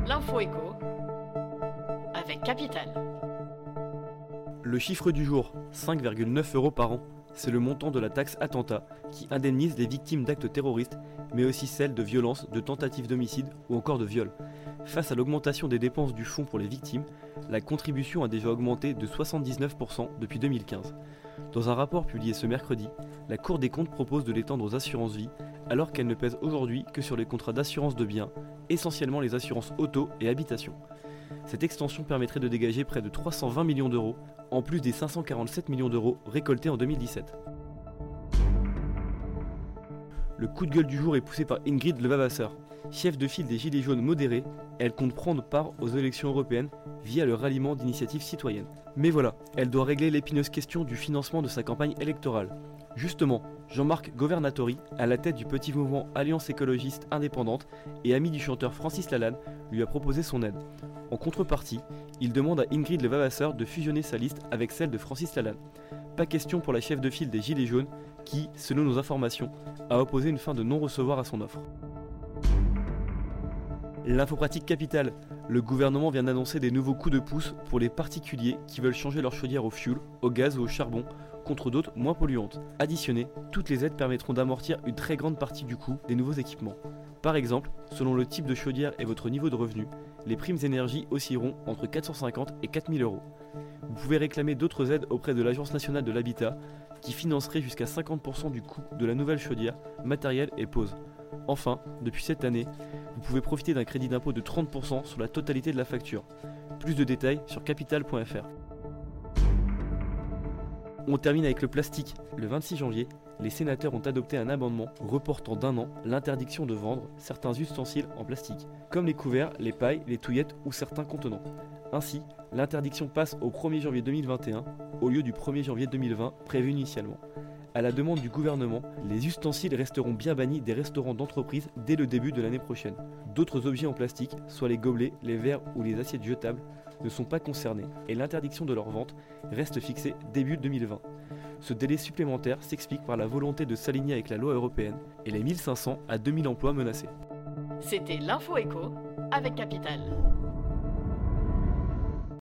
L'info éco avec Capital. Le chiffre du jour, 5,9 € par an, c'est le montant de la taxe attentat qui indemnise les victimes d'actes terroristes, mais aussi celles de violences, de tentatives d'homicide ou encore de viol. Face à l'augmentation des dépenses du fonds pour les victimes, la contribution a déjà augmenté de 79% depuis 2015. Dans un rapport publié ce mercredi, la Cour des comptes propose de l'étendre aux assurances vie, alors qu'elle ne pèse aujourd'hui que sur les contrats d'assurance de biens, essentiellement les assurances auto et habitation. Cette extension permettrait de dégager près de 320 millions d'euros, en plus des 547 millions d'euros récoltés en 2017. Le coup de gueule du jour est poussé par Ingrid Levavasseur. Chef de file des Gilets jaunes modérés, elle compte prendre part aux élections européennes via le ralliement d'initiatives citoyennes. Mais voilà, elle doit régler l'épineuse question du financement de sa campagne électorale. Justement, Jean-Marc Governatori, à la tête du petit mouvement Alliance écologiste indépendante et ami du chanteur Francis Lalanne, lui a proposé son aide. En contrepartie, il demande à Ingrid Levavasseur de fusionner sa liste avec celle de Francis Lalanne. Pas question pour la chef de file des Gilets jaunes qui, selon nos informations, a opposé une fin de non-recevoir à son offre. L'info pratique capitale. Le gouvernement vient d'annoncer des nouveaux coups de pouce pour les particuliers qui veulent changer leur chaudière au fioul, au gaz ou au charbon contre d'autres moins polluantes. Additionné, toutes les aides permettront d'amortir une très grande partie du coût des nouveaux équipements. Par exemple, selon le type de chaudière et votre niveau de revenu, les primes énergie oscilleront entre 450 et 4000 €. Vous pouvez réclamer d'autres aides auprès de l'Agence nationale de l'habitat qui financerait jusqu'à 50% du coût de la nouvelle chaudière, matériel et pose. Enfin, depuis cette année, vous pouvez profiter d'un crédit d'impôt de 30% sur la totalité de la facture. Plus de détails sur capital.fr. On termine avec le plastique. Le 26 janvier, les sénateurs ont adopté un amendement reportant d'1 an l'interdiction de vendre certains ustensiles en plastique, comme les couverts, les pailles, les touillettes ou certains contenants. Ainsi, l'interdiction passe au 1er janvier 2021 au lieu du 1er janvier 2020 prévu initialement. À la demande du gouvernement, les ustensiles resteront bien bannis des restaurants d'entreprise dès le début de l'année prochaine. D'autres objets en plastique, soit les gobelets, les verres ou les assiettes jetables, ne sont pas concernés et l'interdiction de leur vente reste fixée début 2020. Ce délai supplémentaire s'explique par la volonté de s'aligner avec la loi européenne et les 1500 à 2000 emplois menacés. C'était l'info éco avec Capital.